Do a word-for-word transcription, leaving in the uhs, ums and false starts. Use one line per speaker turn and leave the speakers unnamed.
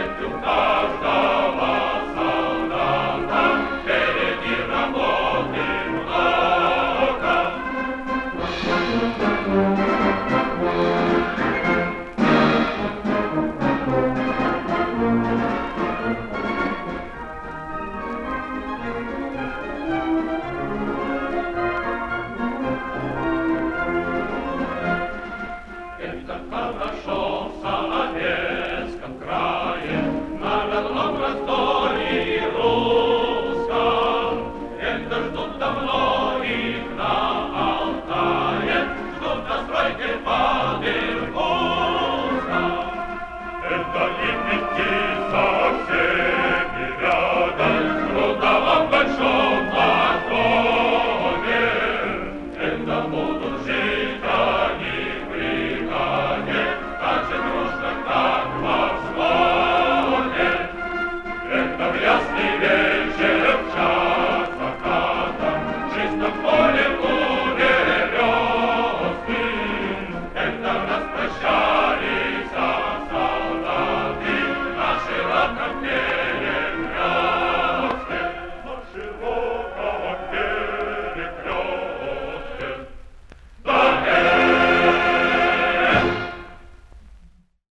Хорошо в Соловецком крае, на родном раздолье русском. Это ждут давно их на Алтае, ждут на стройке под Иркутском. Это им идти со всеми рядом, в трудовом большом законе. Это будут жить они в бригаде, так же дружно, как во взводе. Это в ясный вечер, в час заката, в чистом поле